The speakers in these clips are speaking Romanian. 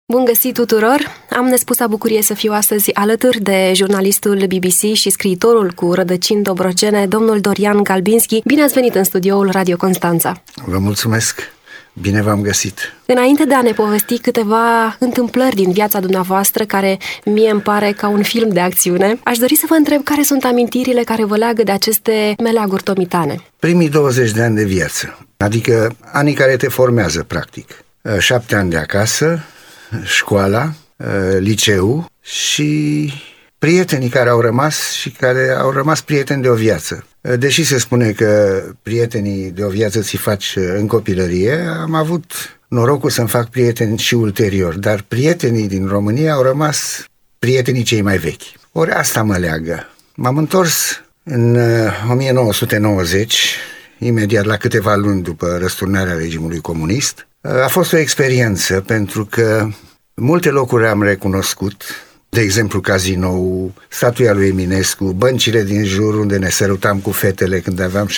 Bun găsit tuturor! Am nespusă bucurie să fiu astăzi alături de jurnalistul BBC și scriitorul cu rădăcini dobrogene, domnul Dorian Galbinski. Bine ați venit în studioul Radio Constanța! Vă mulțumesc! Bine v-am găsit! Înainte de a ne povesti câteva întâmplări din viața dumneavoastră, care mie îmi pare ca un film de acțiune, aș dori să vă întreb care sunt amintirile care vă leagă de aceste meleaguri tomitane. Primii 20 de ani de viață, adică anii care te formează, practic. 7 ani de acasă, școala, liceu și prietenii care au rămas și care au rămas prieteni de o viață. Deși se spune că prietenii de o viață ți faci în copilărie, am avut norocul să-mi fac prieteni și ulterior, dar prietenii din România au rămas prietenii cei mai vechi. Ori asta mă leagă. M-am întors în 1990, imediat la câteva luni după răsturnarea regimului comunist. A fost o experiență pentru că multe locuri am recunoscut, de exemplu Cazinou, statuia lui Eminescu, băncile din jur unde ne sărutam cu fetele când aveam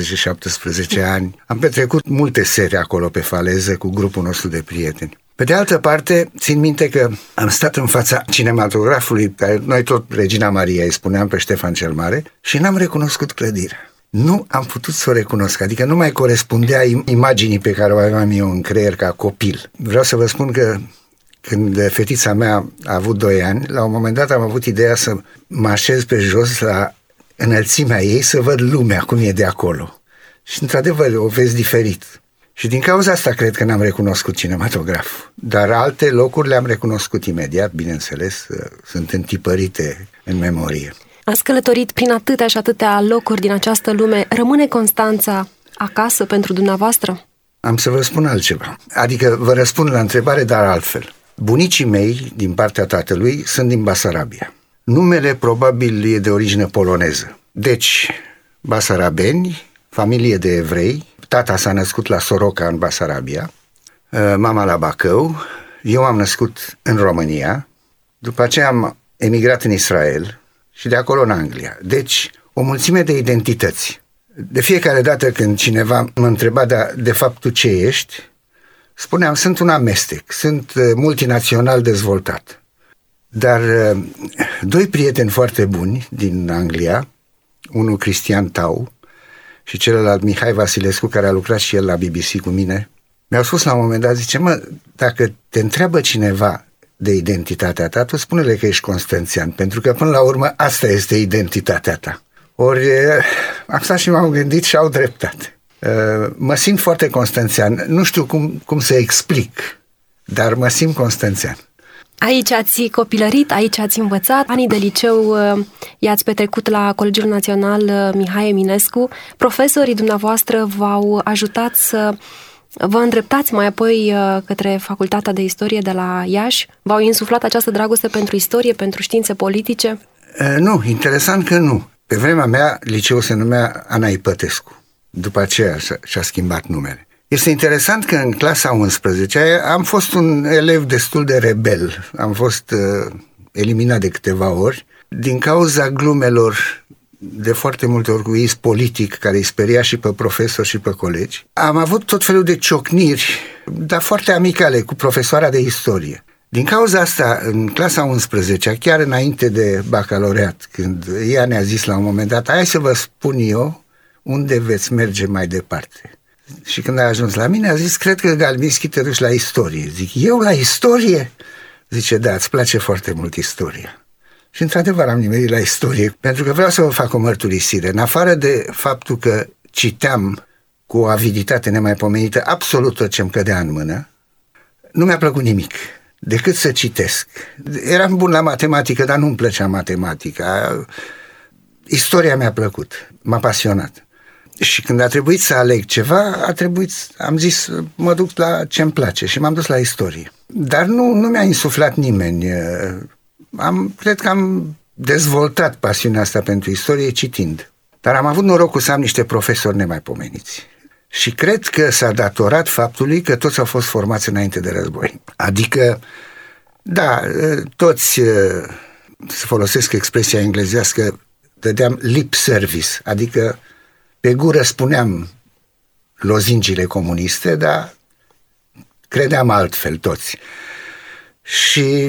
16-17 ani. Am petrecut multe seri acolo pe faleză cu grupul nostru de prieteni. Pe de altă parte, țin minte că am stat în fața cinematografului, care noi tot Regina Maria îi spuneam pe Ștefan cel Mare, și n-am recunoscut clădirea. Nu am putut să o recunosc, adică nu mai corespundea imaginii pe care o aveam eu în creier ca copil. Vreau să vă spun că când fetița mea a avut 2 ani, la un moment dat am avut ideea să mă așez pe jos la înălțimea ei să văd lumea cum e de acolo. Și într-adevăr o vezi diferit. Și din cauza asta cred că n-am recunoscut cinematograful. Dar alte locuri le-am recunoscut imediat, bineînțeles, sunt întipărite în memorie. Ați călătorit prin atâtea și atâtea locuri din această lume. Rămâne Constanța acasă pentru dumneavoastră? Am să vă spun altceva. Adică vă răspund la întrebare, dar altfel. Bunicii mei, din partea tatălui, sunt din Basarabia. Numele probabil e de origine poloneză. Deci, basarabeni, familie de evrei. Tata s-a născut la Soroca, în Basarabia, mama la Bacău. Eu am născut în România. După aceea am emigrat în Israel și de acolo în Anglia. Deci, o mulțime de identități. De fiecare dată când cineva mă întreba de fapt tu ce ești, spuneam, sunt un amestec, sunt multinațional dezvoltat. Dar 2 prieteni foarte buni din Anglia, unul Cristian Tau și celălalt Mihai Vasilescu, care a lucrat și el la BBC cu mine, mi-au spus la un moment dat, zice, dacă te întreabă cineva de identitatea ta, tu spune-le că ești constanțian, pentru că până la urmă asta este identitatea ta. Ori am stat și m-am gândit și au dreptate. Mă simt foarte constanțian. Nu știu cum să explic, dar mă simt constanțian. Aici ați copilărit, aici ați învățat. Anii de liceu i-ați petrecut la Colegiul Național Mihai Eminescu. Profesorii dumneavoastră v-au ajutat să vă îndreptați mai apoi către Facultatea de Istorie de la Iași? V-au insuflat această dragoste pentru istorie, pentru științe politice? Nu, interesant că nu. Pe vremea mea, liceul se numea Ana Ipătescu. După aceea și-a schimbat numele. Este interesant că în clasa 11 am fost un elev destul de rebel. Am fost eliminat de câteva ori din cauza glumelor de foarte multe ori cu iz politic, care îi speria și pe profesori și pe colegi. Am avut tot felul de ciocniri, dar foarte amicale, cu profesoara de istorie. Din cauza asta, în clasa 11, chiar înainte de bacalaureat, când ea ne-a zis la un moment dat, hai să vă spun eu unde veți merge mai departe. Și când a ajuns la mine, a zis, cred că Galbinski te duci la istorie. Zic, eu la istorie? Zice, da, îți place foarte mult istoria. Și într-adevăr am nimerit la istorie, pentru că vreau să vă fac o mărturisire. În afară de faptul că citeam cu o aviditate nemaipomenită absolut tot ce-mi cădea în mână, nu mi-a plăcut nimic decât să citesc. Eram bun la matematică, dar nu-mi plăcea matematica. Istoria mi-a plăcut, m-a pasionat. Și când a trebuit să aleg ceva, am zis, mă duc la ce-mi place și m-am dus la istorie. Dar nu mi-a insuflat nimeni. Cred că am dezvoltat pasiunea asta pentru istorie citind. Dar am avut norocul să am niște profesori nemaipomeniți. Și cred că s-a datorat faptului că toți au fost formați înainte de război. Adică, da, toți, să folosesc expresia englezească, dădeam lip service, adică pe gură spuneam lozingile comuniste, dar credeam altfel toți. Și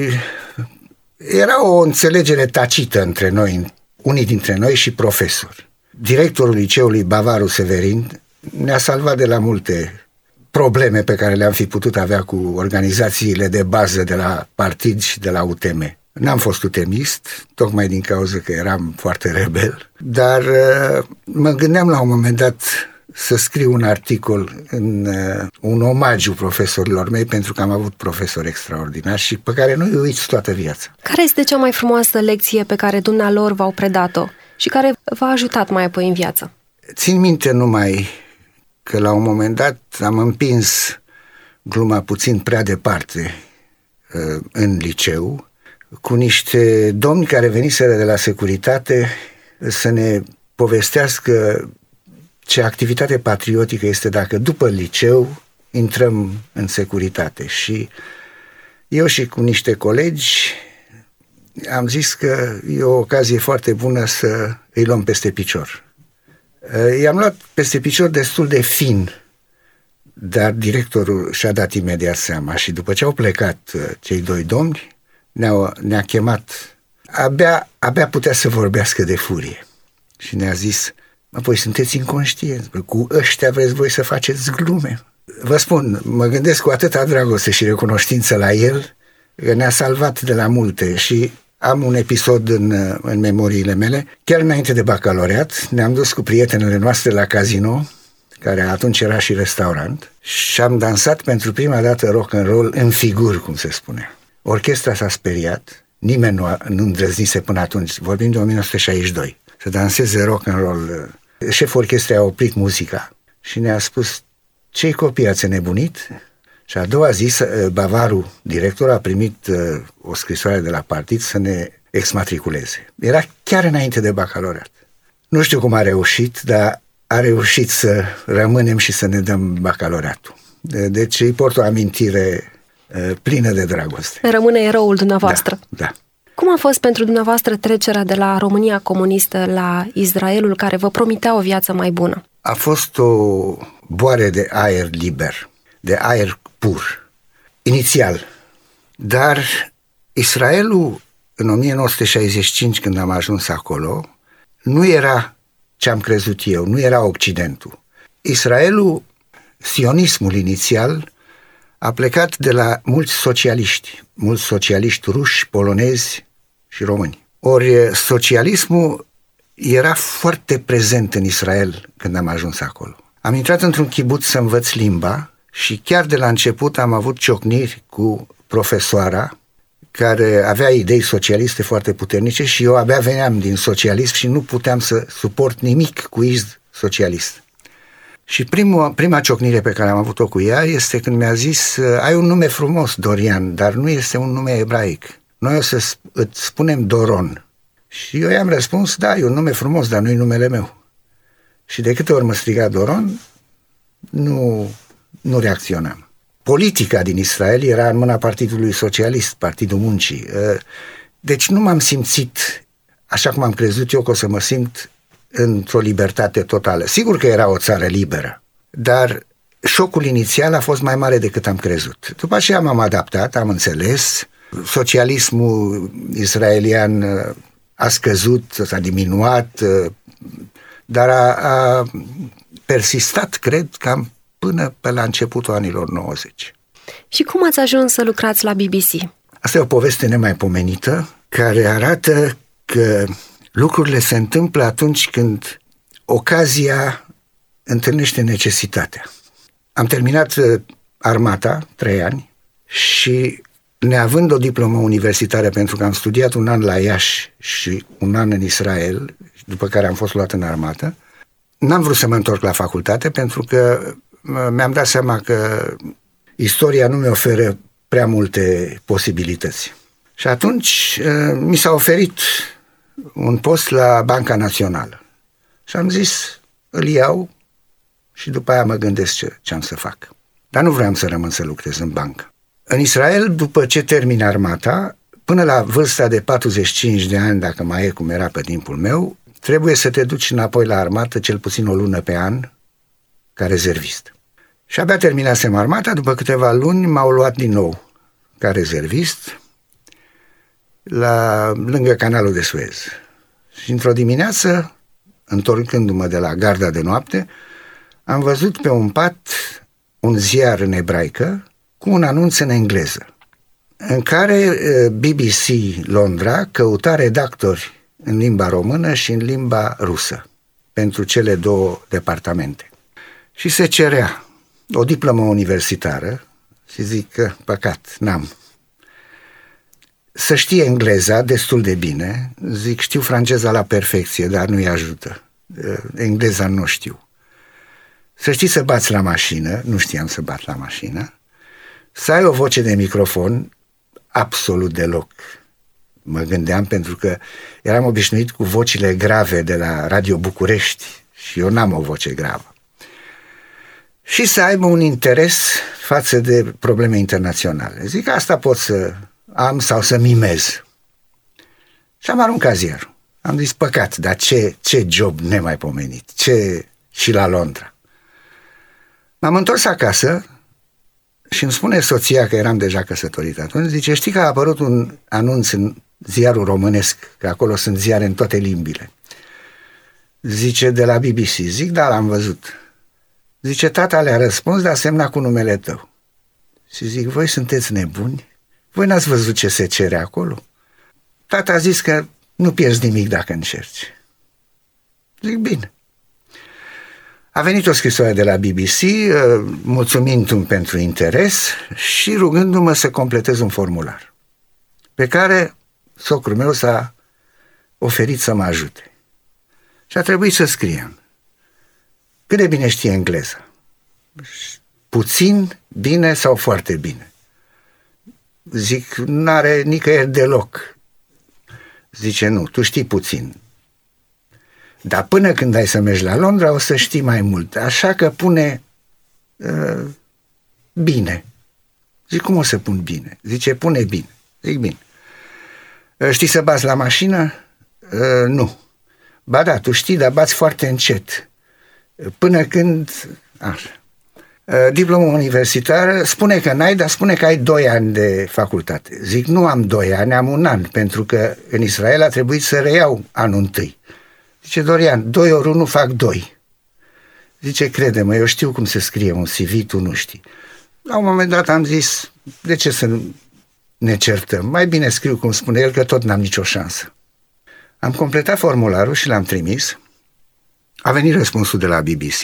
era o înțelegere tacită între noi, unii dintre noi și profesori. Directorul liceului Bavaru Severin ne-a salvat de la multe probleme pe care le-am fi putut avea cu organizațiile de bază de la partid și de la UTM. N-am fost utemist, tocmai din cauza că eram foarte rebel, dar mă gândeam la un moment dat să scriu un articol un omagiu profesorilor mei, pentru că am avut profesori extraordinari și pe care nu-i uiți toată viața. Care este cea mai frumoasă lecție pe care dumnealor v-au predat-o și care v-a ajutat mai apoi în viață? Țin minte numai că la un moment dat am împins gluma puțin prea departe în liceu, cu niște domni care veniseră de la securitate să ne povestească ce activitate patriotică este dacă după liceu intrăm în securitate. Și eu și cu niște colegi am zis că e o ocazie foarte bună să îi luăm peste picior. I-am luat peste picior destul de fin, dar directorul și-a dat imediat seama și după ce au plecat cei doi domni, ne-a chemat. Abia putea să vorbească de furie și ne-a zis: apoi sunteți inconștienți, cu ăștia vreți voi să faceți glume. Vă spun, mă gândesc cu atâta dragoste și recunoștință la el, că ne-a salvat de la multe. Și am un episod în memoriile mele. Chiar înainte de bacalaureat ne-am dus cu prietenele noastre la casino, care atunci era și restaurant, și am dansat pentru prima dată rock and roll în figuri, cum se spunea. Orchestra s-a speriat, nimeni nu îndrăznise până atunci, vorbim de 1962, să danseze rock and roll. Șeful orchestrei a oprit muzica și ne-a spus: cei copii, ați nebunit? Și a doua zi, Bavaru, directorul, a primit o scrisoare de la partid să ne exmatriculeze. Era chiar înainte de bacalaureat. Nu știu cum a reușit, dar a reușit să rămânem și să ne dăm bacalaureatul. Deci îi port o amintire plină de dragoste. Rămâne eroul dumneavoastră. Da. Cum a fost pentru dumneavoastră trecerea de la România comunistă la Israelul, care vă promitea o viață mai bună? A fost o boare de aer liber, de aer pur, inițial. Dar Israelul, în 1965, când am ajuns acolo, nu era ce am crezut eu, nu era Occidentul. Israelul, sionismul inițial, a plecat de la mulți socialiști ruși, polonezi și români. Ori socialismul era foarte prezent în Israel când am ajuns acolo. Am intrat într-un kibuț să învăț limba și chiar de la început am avut ciocniri cu profesoara, care avea idei socialiste foarte puternice și eu abia veneam din socialism și nu puteam să suport nimic cu izd socialist. Și prima ciocnire pe care am avut-o cu ea este când mi-a zis: ai un nume frumos, Dorian, dar nu este un nume ebraic. Noi o să îți spunem Doron. Și eu i-am răspuns: da, e un nume frumos, dar nu-i numele meu. Și de câte ori mă striga Doron, nu reacționam. Politica din Israel era în mâna Partidului Socialist, Partidul Muncii. Deci nu m-am simțit așa cum am crezut eu că o să mă simt, într-o libertate totală. Sigur că era o țară liberă, dar șocul inițial a fost mai mare decât am crezut. După aceea m-am adaptat, am înțeles, socialismul israelian a scăzut, s-a diminuat, dar a persistat, cred, cam până pe la începutul anilor 90. Și cum ați ajuns să lucrați la BBC? Asta e o poveste nemaipomenită care arată că lucrurile se întâmplă atunci când ocazia întâlnește necesitatea. Am terminat armata, 3 ani, și neavând o diplomă universitară, pentru că am studiat un an la Iași și un an în Israel, după care am fost luat în armată, n-am vrut să mă întorc la facultate, pentru că mi-am dat seama că istoria nu mi oferă prea multe posibilități. Și atunci mi s-a oferit un post la Banca Națională. Și am zis, îl iau și după aia mă gândesc ce am să fac. Dar nu vreau să rămân să lucrez în bancă. În Israel, după ce termin armata, până la vârsta de 45 de ani, dacă mai e cum era pe timpul meu, trebuie să te duci înapoi la armată cel puțin o lună pe an ca rezervist. Și abia terminasem armata, după câteva luni m-au luat din nou ca rezervist lângă canalul de Suez. Și într-o dimineață, întorcându-mă de la garda de noapte, am văzut pe un pat un ziar în ebraică cu un anunț în engleză, în care BBC Londra căuta redactori în limba română și în limba rusă pentru cele două departamente. Și se cerea o diplomă universitară, și zic că păcat, n-am. Să știe engleza destul de bine, zic știu franceza la perfecție, dar nu-i ajută. Engleza nu știu. Să știi să bați la mașină, nu știam să bat la mașină, să ai o voce de microfon, absolut deloc. Mă gândeam pentru că eram obișnuit cu vocile grave de la Radio București și eu n-am o voce gravă. Și să aibă un interes față de probleme internaționale. Zic, asta pot să am sau să mimez. Și am aruncat ziarul. Am zis, păcat, dar ce job nemaipomenit, și la Londra. M-am întors acasă și îmi spune soția, că eram deja căsătorit atunci, zice, știi că a apărut un anunț în ziarul românesc, că acolo sunt ziare în toate limbile. Zice, de la BBC. Zic, da, l-am văzut. Zice, tata le-a răspuns, dar semna cu numele tău. Și zic, voi sunteți nebuni? Voi n-ați văzut ce se cere acolo? Tata a zis că nu pierzi nimic dacă încerci. Zic, bine. A venit o scrisoare de la BBC, mulțumindu-mi pentru interes și rugându-mă să completez un formular, pe care socrul meu s-a oferit să mă ajute. Și a trebuit să scriem. Cât de bine știe engleza? Puțin, bine sau foarte bine? Zic, n-are nicăieri deloc. Zice, nu, tu știi puțin. Dar până când ai să mergi la Londra o să știi mai mult. Așa că pune bine. Zic, cum o să pun bine? Zice, pune bine. Zic, bine. Știi să bați la mașină? Nu. Ba da, tu știi, dar bați foarte încet. Până când... Așa. Diplomă universitară, spune că n-ai, dar spune că ai 2 ani de facultate. Zic, nu am 2 ani, am 1 an, pentru că în Israel a trebuit să reiau anul întâi. Zice, Dorian, 2 ori 1 fac 2. Zice, crede-mă, eu știu cum se scrie un CV, tu nu știi. La un moment dat am zis, de ce să ne certăm? Mai bine scriu cum spune el, că tot n-am nicio șansă. Am completat formularul și l-am trimis. A venit răspunsul de la BBC.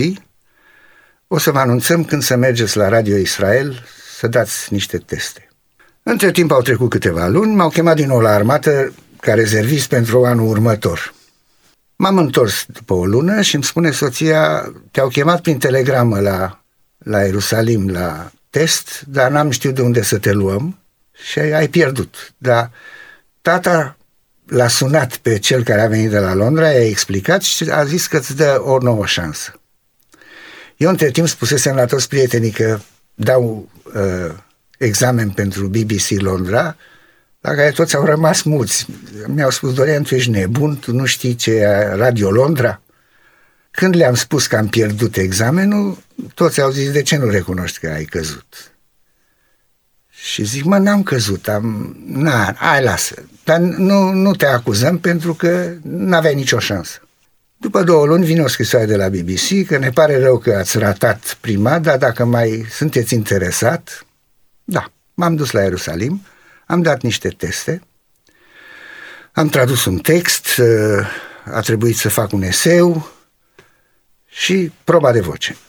O să vă anunțăm când să mergeți la Radio Israel să dați niște teste. Între timp au trecut câteva luni, m-au chemat din nou la armată ca rezervist pentru anul următor. M-am întors după o lună și îmi spune soția, te-au chemat prin telegramă la Ierusalim la test, dar n-am știut de unde să te luăm și ai pierdut. Dar tata l-a sunat pe cel care a venit de la Londra, i-a explicat și a zis că îți dă o nouă șansă. Eu între timp spusesem la toți prietenii că dau examen pentru BBC Londra, la care toți au rămas muți. Mi-au spus, Dorian, tu ești nebun, tu nu știi ce e Radio Londra? Când le-am spus că am pierdut examenul, toți au zis, de ce nu recunoști că ai căzut? Și zic, mă, n-am căzut, hai, lasă, dar nu te acuzăm pentru că n-aveai nicio șansă. După 2 luni vine o scrisoare de la BBC că ne pare rău că ați ratat prima, dar dacă mai sunteți interesat, da, m-am dus la Ierusalim, am dat niște teste, am tradus un text, a trebuit să fac un eseu și proba de voce.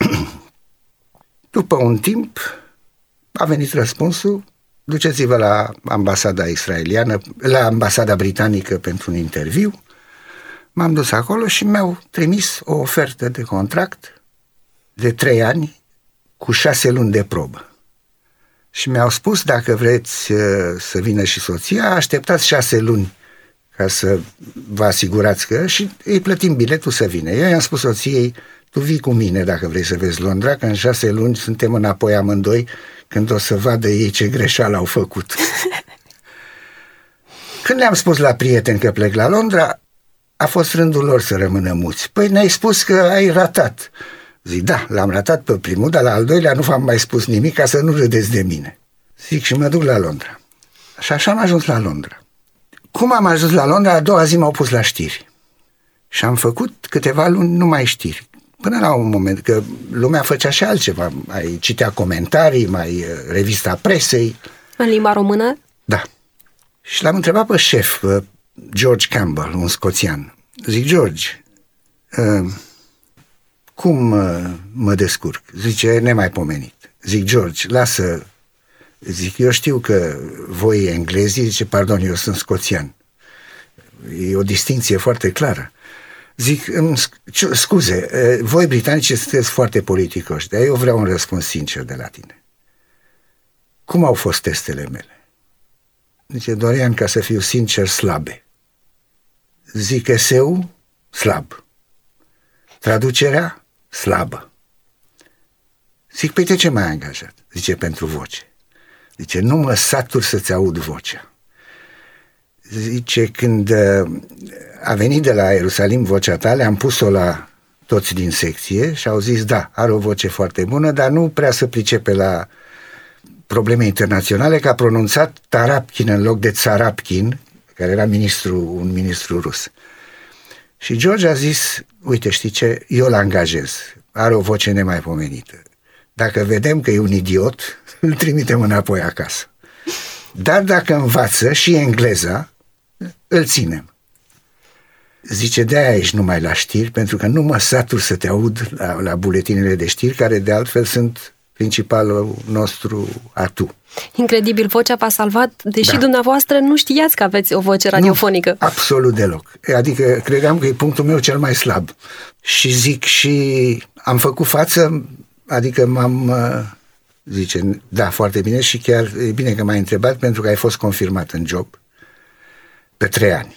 După un timp a venit răspunsul, duceți-vă la ambasada israeliană, la ambasada britanică pentru un interviu. M-am dus acolo și mi-au trimis o ofertă de contract de 3 ani cu 6 luni de probă. Și mi-au spus, dacă vreți să vină și soția, așteptați 6 luni ca să vă asigurați că... și îi plătim biletul să vină. Eu i-am spus soției, tu vii cu mine dacă vrei să vezi Londra, că în 6 luni suntem înapoi amândoi, când o să vadă ei ce greșeală au făcut. Când le-am spus la prieteni că plec la Londra, a fost rândul lor să rămână muți. Păi ne-ai spus că ai ratat. Zic, da, l-am ratat pe primul, dar la al doilea nu v-am mai spus nimic ca să nu râdeți de mine. Zic, și mă duc la Londra. Și așa am ajuns la Londra. Cum am ajuns la Londra, a doua zi m-au pus la știri. Și am făcut câteva luni numai știri. Până la un moment, că lumea făcea și altceva. Mai citea comentarii, mai revista presei. În limba română? Da. Și l-am întrebat pe șef, George Campbell, un scoțian. Zic, George, cum mă descurc? Zice, nemaipomenit. Zic, George, lasă. Zic, eu știu că voi englezii, zice, pardon, eu sunt scoțian. E o distinție foarte clară. Zic, scuze, voi britanici sunteți foarte politicoși, dar eu vreau un răspuns sincer de la tine. Cum au fost testele mele? Zice, Dorian, ca să fiu sincer, slabe. Zic, eseu, slab. Traducerea, slabă. Zic, păi de ce m-ai angajat? Zice, pentru voce. Zice, nu mă satur să-ți aud vocea. Zice, când a venit de la Ierusalim vocea ta, le-am pus-o la toți din secție și au zis, da, are o voce foarte bună, dar nu prea se pricepe la probleme internaționale, că a pronunțat Tarapkin în loc de Țarapkin, care era un ministru rus. Și George a zis, uite, știi ce, eu l-angajez, are o voce nemaipomenită. Dacă vedem că e un idiot, îl trimitem înapoi acasă. Dar dacă învață și engleza, îl ținem. Zice, de-aia ești numai la știri, pentru că nu mă satur să te aud la buletinele de știri, care de altfel sunt principalul nostru atu. Incredibil, vocea v-a salvat, deși dumneavoastră nu știați că aveți o voce radiofonică. Nu, absolut deloc. Adică credeam că e punctul meu cel mai slab. Și zic, și am făcut față, adică zice, da, foarte bine și chiar e bine că m-ai întrebat pentru că ai fost confirmat în job pe 3 ani.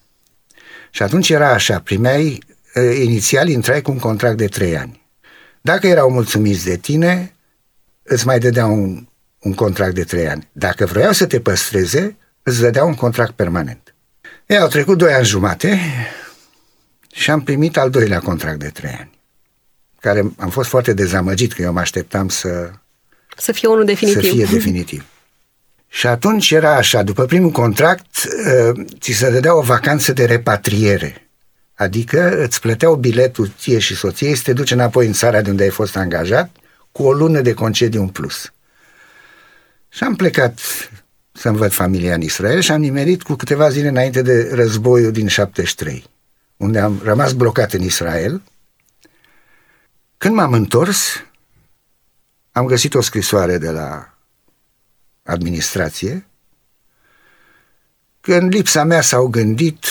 Și atunci era așa, inițial intrai cu un contract de 3 ani. Dacă erau mulțumiți de tine, îți mai dădeau un contract de 3 ani. Dacă vroiau să te păstreze, îți dădeau un contract permanent. Au trecut 2 ani jumate și am primit al 2-lea contract de 3 ani, care am fost foarte dezamăgit, că eu mă așteptam să fie unul definitiv. Să fie definitiv. Și atunci era așa, după primul contract, ți se dădea o vacanță de repatriere. Adică îți plăteau biletul ție și soției să te duci înapoi în țara de unde ai fost angajat, cu o lună de concediu în plus. Și am plecat să-mi văd familia în Israel și am nimerit cu câteva zile înainte de războiul din 73, unde am rămas blocat în Israel. Când m-am întors, am găsit o scrisoare de la administrație că în lipsa mea s-au gândit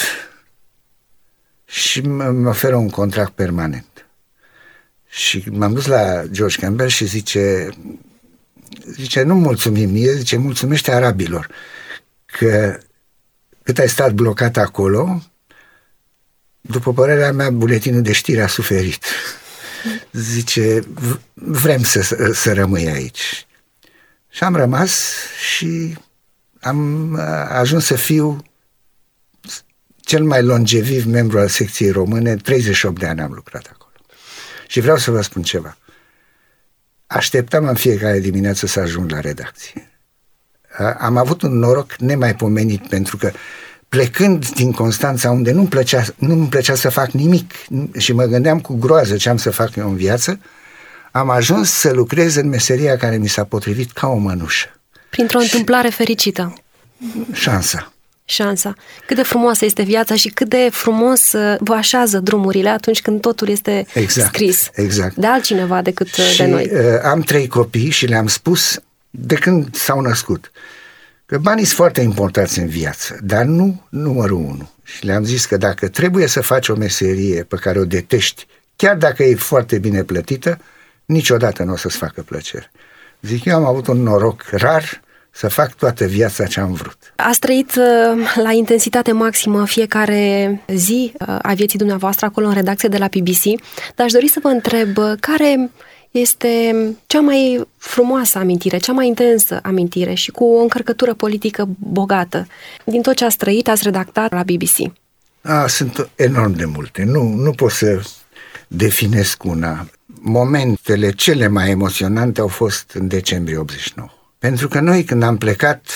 și mă oferă un contract permanent. Și m-am dus la George Campbell și zice, nu mulțumim mie, zice, mulțumește arabilor, că cât ai stat blocat acolo, după părerea mea, buletinul de știri a suferit. Zice, vrem să rămâi aici. Și am rămas și am ajuns să fiu cel mai longeviv membru al secției române. 38 de ani am lucrat acolo. Și vreau să vă spun ceva. Așteptam în fiecare dimineață să ajung la redacție. Am avut un noroc nemaipomenit, pentru că plecând din Constanța, unde nu-mi plăcea să fac nimic și mă gândeam cu groază ce am să fac eu în viață, am ajuns să lucrez în meseria care mi s-a potrivit ca o mănușă. Printr-o întâmplare fericită. Șansa. Cât de frumoasă este viața și cât de frumos vă așează drumurile atunci când totul este scris. Exact. De altcineva decât de noi. Am 3 copii și le-am spus de când s-au născut că banii sunt foarte importanți în viață, dar nu numărul 1. Și le-am zis că dacă trebuie să faci o meserie pe care o detești, chiar dacă e foarte bine plătită, niciodată nu o să-ți facă plăcere. Zic, eu am avut un noroc rar să fac toată viața ce am vrut. Ați trăit la intensitate maximă fiecare zi a vieții dumneavoastră acolo în redacție de la BBC, dar aș dori să vă întreb care este cea mai frumoasă amintire, cea mai intensă amintire și cu o încărcătură politică bogată din tot ce ați trăit, ați redactat la BBC. Sunt enorm de multe. Nu pot să definesc una. Momentele cele mai emoționante au fost în decembrie 89. Pentru că noi, când am plecat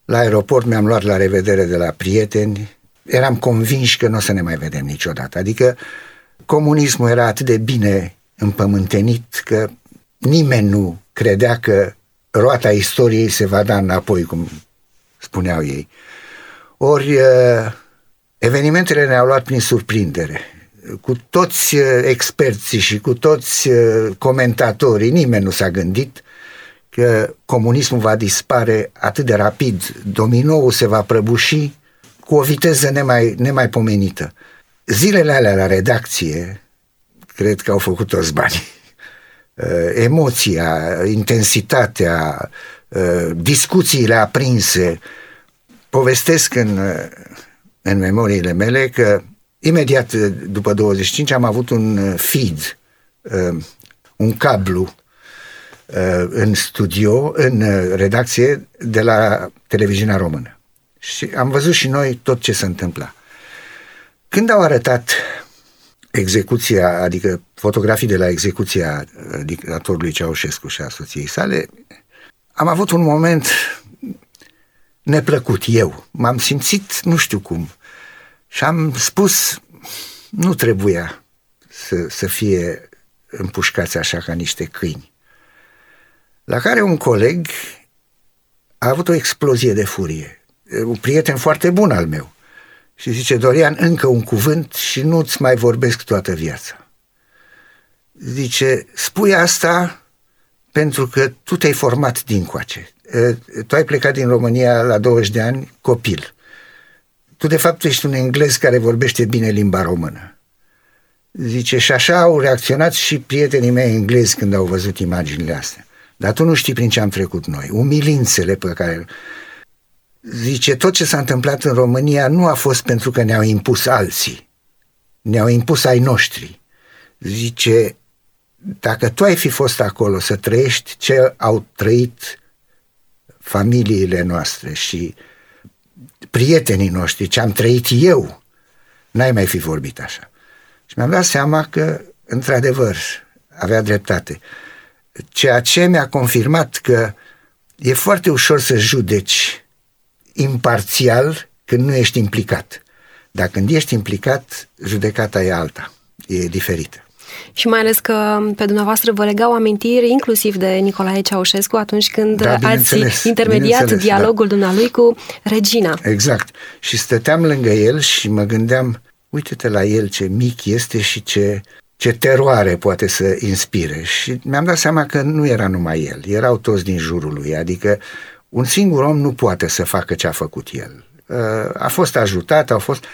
La aeroport mi-am luat la revedere de la prieteni. Eram convinși că nu o să ne mai vedem niciodată. Adică comunismul era atât de bine împământenit că nimeni nu credea că roata istoriei se va da înapoi, cum spuneau ei. Ori evenimentele ne-au luat prin surprindere. Cu toți experții și cu toți comentatorii, nimeni nu s-a gândit că comunismul va dispare atât de rapid, dominoul se va prăbuși cu o viteză nemaipomenită. Zilele alea la redacție, cred că au făcut toți banii. Emoția, intensitatea, discuțiile aprinse. Povestesc în memoriile mele că imediat după 25 am avut un feed, un cablu în studio, în redacție de la televiziunea română. Și am văzut și noi tot ce se întâmpla. Când au arătat execuția, adică fotografii de la execuția dictatorului Ceaușescu și a soției sale, am avut un moment neplăcut eu. M-am simțit nu știu cum. Și am spus, nu trebuia să fie împușcați așa ca niște câini. La care un coleg a avut o explozie de furie. Un prieten foarte bun al meu. Și zice, Dorian, încă un cuvânt și nu-ți mai vorbesc toată viața. Zice, spui asta pentru că tu te-ai format dincoace. Tu ai plecat din România la 20 de ani copil. Tu de fapt ești un englez care vorbește bine limba română. Zice, și așa au reacționat și prietenii mei englezi când au văzut imaginile astea. Dar tu nu știi prin ce am trecut noi. Umilințele pe care... Zice, tot ce s-a întâmplat în România nu a fost pentru că ne-au impus alții. Ne-au impus ai noștri. Zice, dacă tu ai fi fost acolo să trăiești ce au trăit familiile noastre și prietenii noștri, ce am trăit eu, n-ai mai fi vorbit așa. Și mi-am dat seama că, într-adevăr, avea dreptate. Ceea ce mi-a confirmat că e foarte ușor să judeci imparțial când nu ești implicat. Dar când ești implicat, judecata e alta, e diferită. Și mai ales că pe dumneavoastră vă legau amintiri inclusiv de Nicolae Ceaușescu atunci când ați intermediat dialogul dumnealui cu regina. Exact. Și stăteam lângă el și mă gândeam, uite-te la el ce mic este și ce teroare poate să inspire. Și mi-am dat seama că nu era numai el, erau toți din jurul lui, adică un singur om nu poate să facă ce a făcut el. A fost ajutat,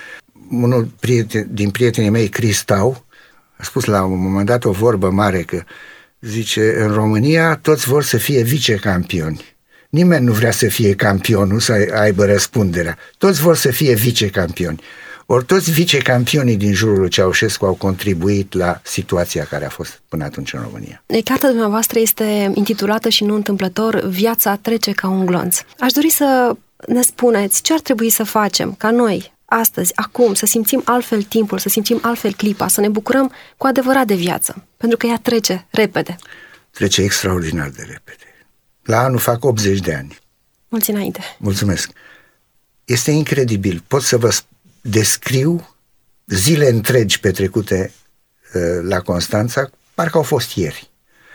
unul din prietenii mei, Cristau, a spus la un moment dat o vorbă mare că, zice, în România toți vor să fie vicecampioni. Nimeni nu vrea să fie campionul, să aibă răspunderea. Toți vor să fie vicecampioni. Ori toți vicecampionii din jurul lui Ceaușescu au contribuit la situația care a fost până atunci în România. Cartea dumneavoastră este intitulată și nu întâmplător Viața trece ca un glonț. Aș dori să ne spuneți ce ar trebui să facem ca noi, astăzi, acum, să simțim altfel timpul, să simțim altfel clipa, să ne bucurăm cu adevărat de viață, pentru că ea trece repede. Trece extraordinar de repede. La anul fac 80 de ani. Mulți înainte. Mulțumesc. Este incredibil. Pot să vă descriu zile întregi petrecute la Constanța, parcă au fost ieri.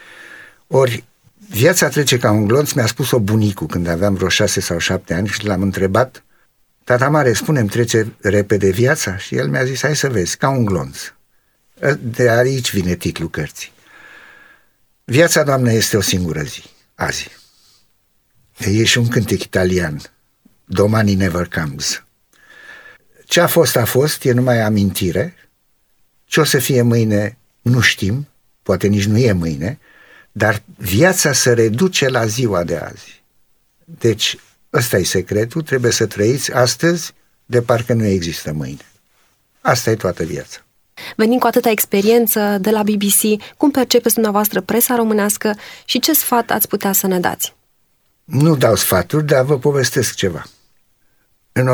Ori, viața trece ca un glonț, mi-a spus-o bunicul când aveam vreo 6 sau 7 ani și l-am întrebat, tata mare, spune-mi, trece repede viața? Și el mi-a zis, hai să vezi, ca un glonț. De aici vine titlul cărții. Viața, Doamne, este o singură zi, azi. E și un cântec italian, Domani never comes. Ce a fost, e numai amintire. Ce o să fie mâine, nu știm, poate nici nu e mâine, dar viața se reduce la ziua de azi. Deci, ăsta e secretul, trebuie să trăiți astăzi de parcă nu există mâine. Asta e toată viața. Venind cu atâta experiență de la BBC, cum percepeți dumneavoastră presa românească și ce sfat ați putea să ne dați? Nu dau sfaturi, dar vă povestesc ceva. În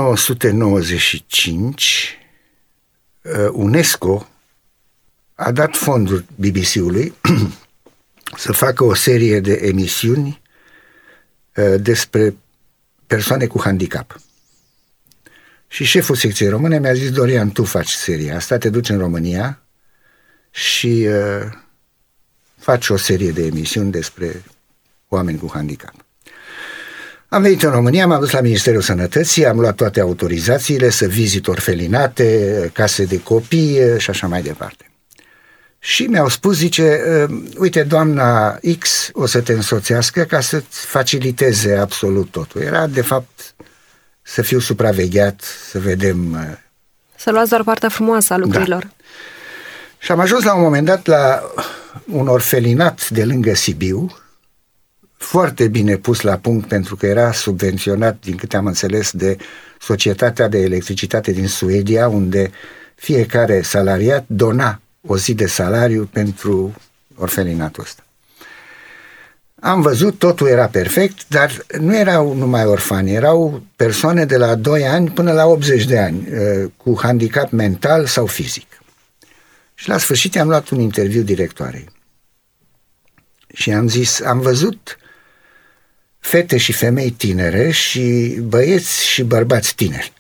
1995, UNESCO a dat fonduri BBC-ului să facă o serie de emisiuni despre persoane cu handicap. Și șeful secției române mi-a zis: Dorian, tu faci seria asta, te duci în România și faci o serie de emisiuni despre oameni cu handicap. Am venit în România, m-am dus la Ministerul Sănătății, am luat toate autorizațiile să vizit orfelinate, case de copii și așa mai departe. Și mi-au spus, zice, uite, doamna X o să te însoțească ca să-ți faciliteze absolut totul. Era, de fapt, să fiu supravegheat, să vedem... Să luați doar partea frumoasă a lucrurilor. Da. Și am ajuns la un moment dat la un orfelinat de lângă Sibiu, foarte bine pus la punct, pentru că era subvenționat, din câte am înțeles, de Societatea de Electricitate din Suedia, unde fiecare salariat dona o zi de salariu pentru orfelinatul ăsta. Am văzut, totul era perfect, dar nu erau numai orfani, erau persoane de la 2 ani până la 80 de ani, cu handicap mental sau fizic. Și la sfârșit am luat un interviu directoarei. Și am zis, am văzut fete și femei tinere și băieți și bărbați tineri.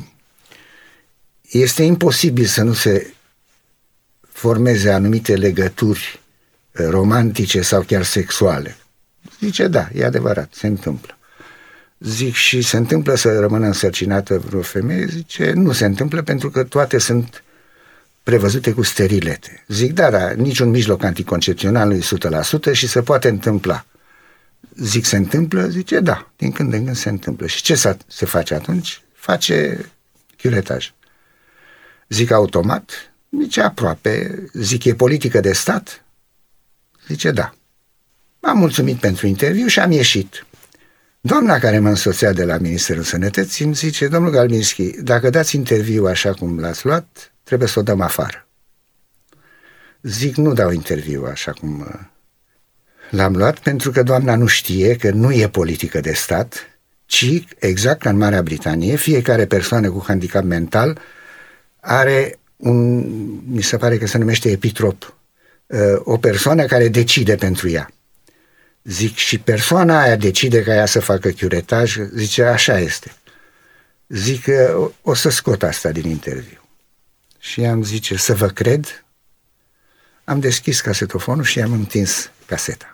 Este imposibil să nu se formeze anumite legături romantice sau chiar sexuale. Zice, da, e adevărat, se întâmplă. Zic, și se întâmplă să rămână însărcinată vreo femeie? Zice, nu se întâmplă, pentru că toate sunt prevăzute cu sterilete. Zic, da, niciun mijloc anticoncepțional nu e 100% și se poate întâmpla. Zic, se întâmplă? Zice, da, din când în când se întâmplă. Și ce se face atunci? Face curetaj. Zic, automat? Zice, aproape. Zic, e politică de stat? Zice, da. M-am mulțumit pentru interviu și am ieșit. Doamna care mă însoțea de la Ministerul Sănătății îmi zice, domnul Galbinski, dacă dați interviu așa cum l-ați luat, trebuie să o dăm afară. Zic, nu dau interviu așa cum l-am luat, pentru că doamna nu știe că nu e politică de stat, ci, exact ca în Marea Britanie, fiecare persoană cu handicap mental are mi se pare că se numește epitrop, o persoană care decide pentru ea. Zic, și persoana aia decide ca ea să facă curetaj? Zice, așa este. Zic, o să scot asta din interviu. Și am zice, să vă cred? Am deschis casetofonul și am întins caseta.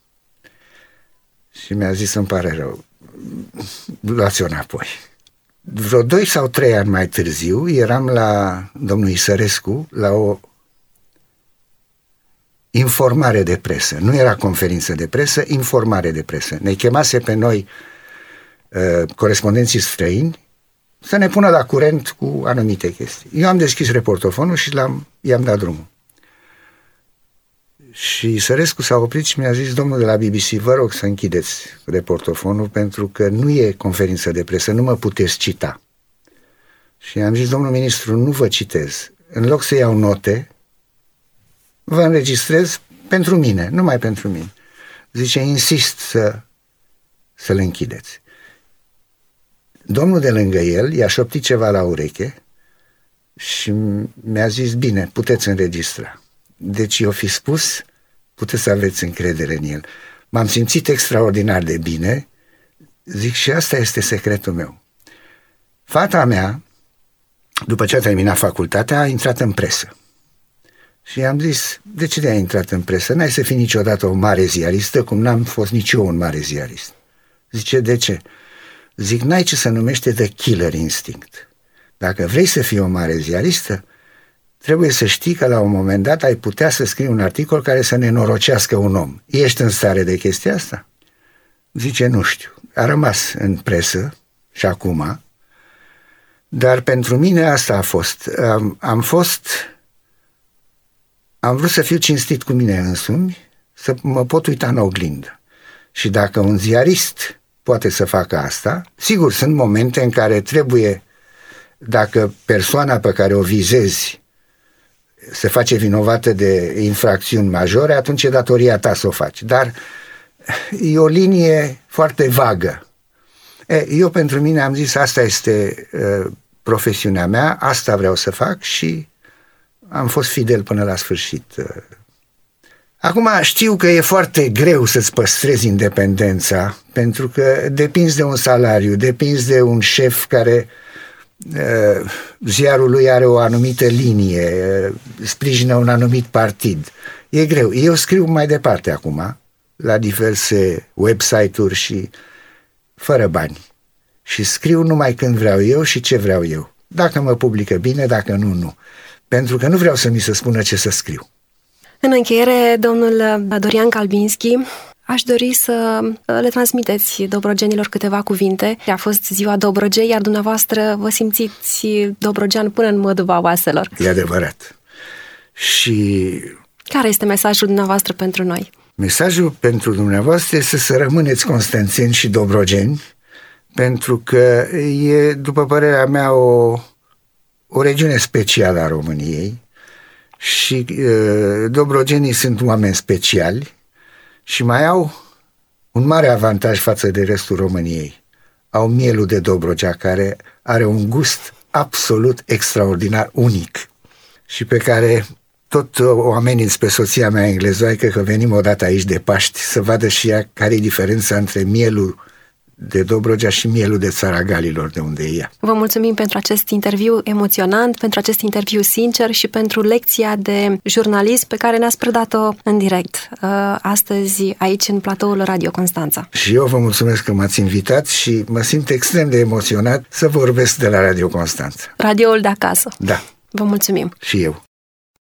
Și mi-a zis, îmi pare rău, luați-o înapoi. Vreo 2 sau 3 ani mai târziu eram la domnul Isărescu la o informare de presă. Nu era conferință de presă, informare de presă. Ne chemase pe noi corespondenții străini să ne pună la curent cu anumite chestii. Eu am deschis reportofonul și i-am dat drumul. Și Sărescu s-a oprit și mi-a zis, domnul de la BBC, vă rog să închideți reportofonul, pentru că nu e conferință de presă, nu mă puteți cita. Și am zis, domnul ministru, nu vă citez. În loc să iau note, vă înregistrez pentru mine, numai pentru mine. Zice, insist să-l închideți. Domnul de lângă el i-a șoptit ceva la ureche și mi-a zis, bine, puteți înregistra. Deci eu fi spus, puteți să aveți încredere în el. M-am simțit extraordinar de bine, zic, și asta este secretul meu. Fata mea, după ce a terminat facultatea, a intrat în presă. Și am zis, de ce ai intrat în presă? N-ai să fii niciodată o mare ziaristă, cum n-am fost nici eu un mare ziarist. Zice, de ce? Zic, n-ai ce se numește the killer instinct. Dacă vrei să fii o mare ziaristă, trebuie să știi că la un moment dat ai putea să scrii un articol care să nenorocească un om. Ești în stare de chestia asta? Zice, nu știu. A rămas în presă și acum, dar pentru mine asta a fost. Am vrut să fiu cinstit cu mine însumi, să mă pot uita în oglindă. Și dacă un ziarist poate să facă asta, sigur, sunt momente în care trebuie, dacă persoana pe care o vizezi se face vinovată de infracțiuni majore, atunci e datoria ta să o faci. Dar e o linie foarte vagă. Eu pentru mine am zis, asta este profesiunea mea, asta vreau să fac și am fost fidel până la sfârșit Acum știu că e foarte greu să-ți păstrezi independența, pentru că depinzi de un salariu, depinzi de un șef care ziarul lui are o anumită linie, sprijină un anumit partid. E greu. Eu scriu mai departe acum, la diverse website-uri și fără bani. Și scriu numai când vreau eu și ce vreau eu. Dacă mă publică bine, dacă nu, nu. Pentru că nu vreau să mi se spună ce să scriu. În încheiere, domnul Dorian Kalbinski, aș dori să le transmiteți dobrogenilor câteva cuvinte. A fost ziua Dobrogei, iar dumneavoastră vă simțiți dobrogean până în măduva oaselor. E adevărat. Și care este mesajul dumneavoastră pentru noi? Mesajul pentru dumneavoastră este să rămâneți constanțeni și dobrogeni, pentru că e, după părerea mea, o regiune specială a României și dobrogenii sunt oameni speciali și mai au un mare avantaj față de restul României. Au mielul de Dobrogea, care are un gust absolut extraordinar, unic și pe care tot o ameninț pe soția mea englezoaică că venim odată aici de Paști să vadă și ea care e diferența între mielul de Dobrogea și mielul de Țara Galilor, de unde e ea. Vă mulțumim pentru acest interviu emoționant, pentru acest interviu sincer și pentru lecția de jurnalism pe care ne-ați predat-o în direct astăzi aici în platoul Radio Constanța. Și eu vă mulțumesc că m-ați invitat și mă simt extrem de emoționat să vorbesc de la Radio Constanța. Radioul de acasă. Da. Vă mulțumim. Și eu.